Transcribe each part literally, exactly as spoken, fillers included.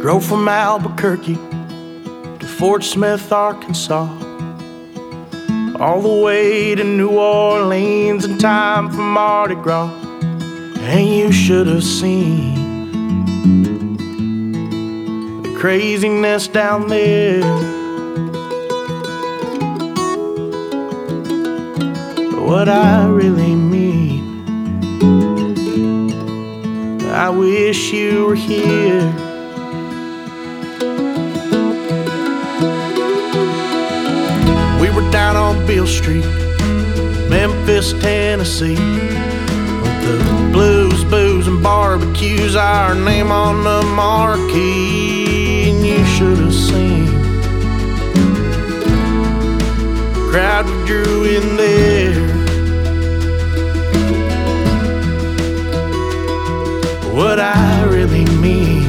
Drove from Albuquerque to Fort Smith, Arkansas, all the way to New Orleans in time for Mardi Gras. And you should have seen the craziness down there. What I really mean, I wish you were here. We were down on Beale Street, Memphis, Tennessee, with the blues, booze, and barbecues, our name on the marquee. And you should have seen the crowd we drew in there. What I really mean,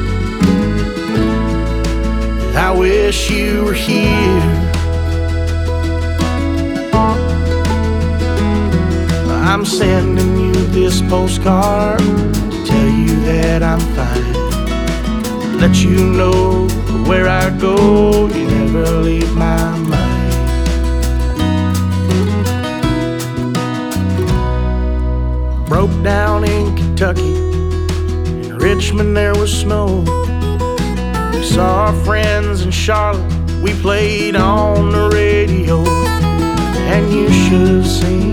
I wish you were here. I'm sending you this postcard to tell you that I'm fine, let you know where I go, you never leave my mind. Broke down in Kentucky, in Richmond there was snow. We saw our friends in Charlotte, we played on the radio. And you should have seen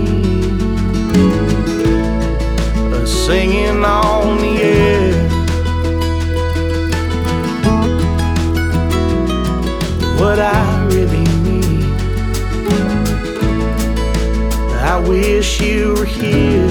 us singing on the air. What I really mean, I wish you were here.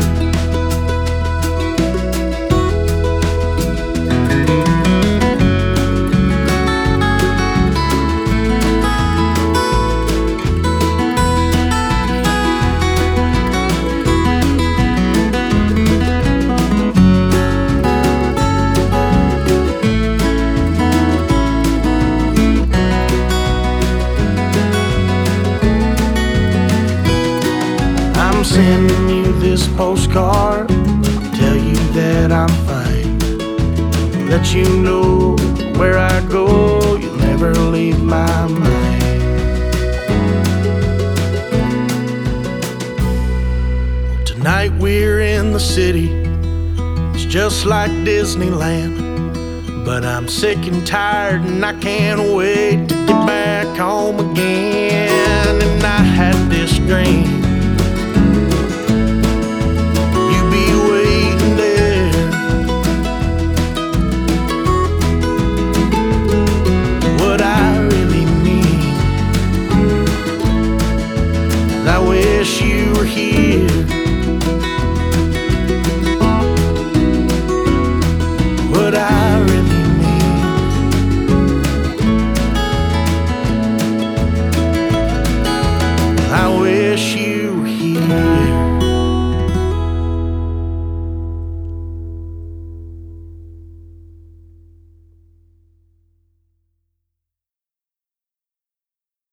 I'm sending you this postcard, tell you that I'm fine, let you know where I go, you'll never leave my mind. Tonight we're in the city, it's just like Disneyland, but I'm sick and tired and I can't wait to get back